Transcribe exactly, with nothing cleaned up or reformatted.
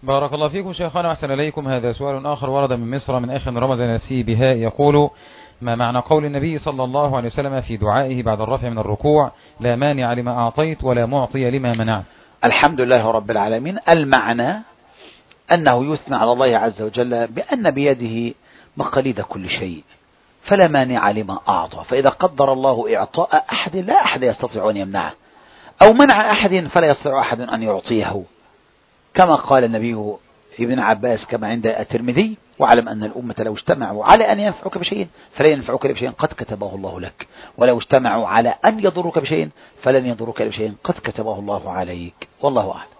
بارك الله فيكم شيخنا وأحسن إليكم. هذا سؤال آخر ورد من مصر من أخ رمز نفسه بها، يقول: ما معنى قول النبي صلى الله عليه وسلم في دعائه بعد الرفع من الركوع: لا مانع لما أعطيت ولا معطي لما منعت؟ الحمد لله رب العالمين. المعنى أنه يثنى على الله عز وجل بأن بيده مقاليد كل شيء، فلا مانع لما أعطى، فإذا قدر الله إعطاء أحد لا أحد يستطيع أن يمنعه، أو منع أحد فلا يستطيع أحد أن يعطيه، كما قال النبي ابن عباس كما عند الترمذي: واعلم أن الأمة لو اجتمعوا على أن ينفعوك بشيء فلا ينفعوك بشيء قد كتبه الله لك، ولو اجتمعوا على أن يضروك بشيء فلن يضروك بشيء قد كتبه الله عليك، والله أعلم.